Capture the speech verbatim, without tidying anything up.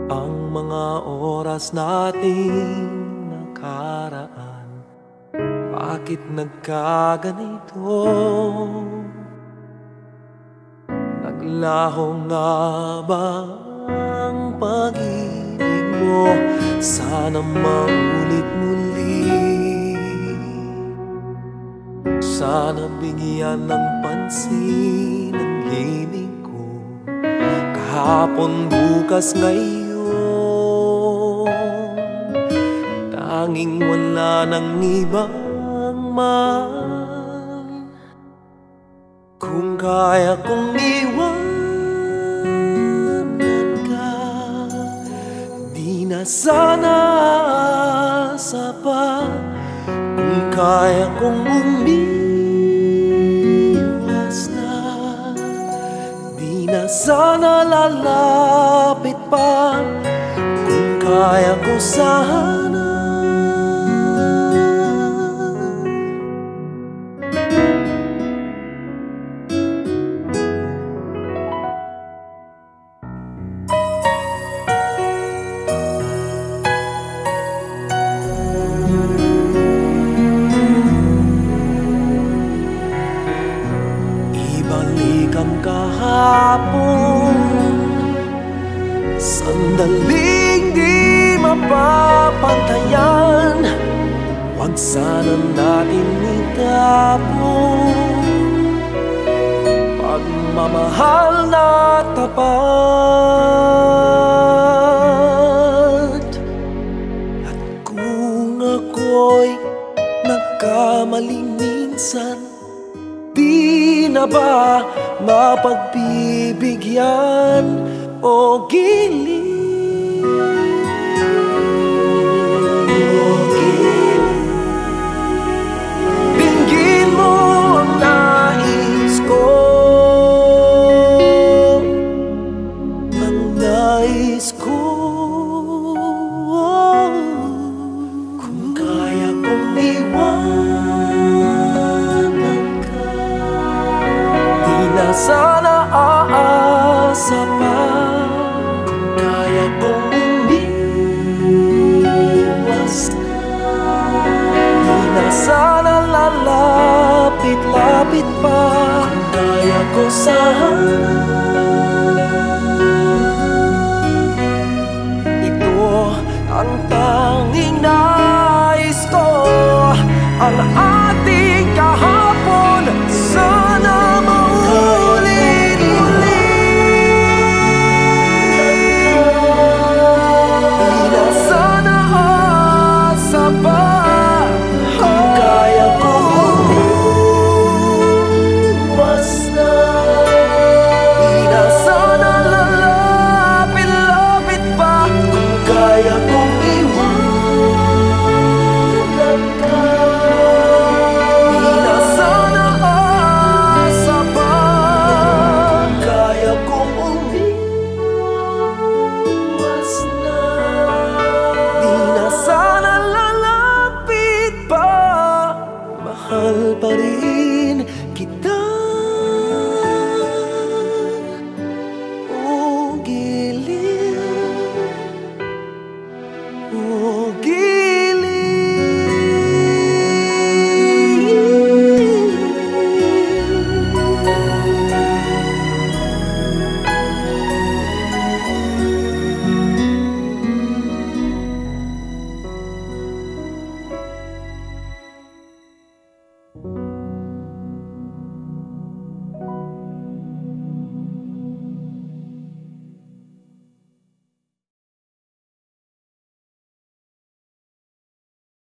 Ang mga oras nating nakaraan, bakit nagkaganito? Naglaho nga ba ang pag-ibig mo? Sana maulit muli. Sana bigyan ng pansin ang himig ko, kahapon, bukas, ngayon. Tanging wala nang ibang man. Kung kaya kong iwanan ka, di na sana asa pa. Kung kaya kong umiwas na, di na sana lalapit pa. Kung kaya ko sana, ibalikan kahapon, sandaling di mapapantayan. Huwag sana natin itapon pagmamahal na tapat. At kung ako'y nagkamali minsan, di na ba mapagbibigyan o giling? Dinggin mo ang nais ko, ang nais ko. Kung kaya kong iwanan ka, di na sana aasa pa. Kung kaya kong umiwas na, di na sana lalapit-lapit pa. Kung kaya ko sana, ito ang tanging nais ko. Ang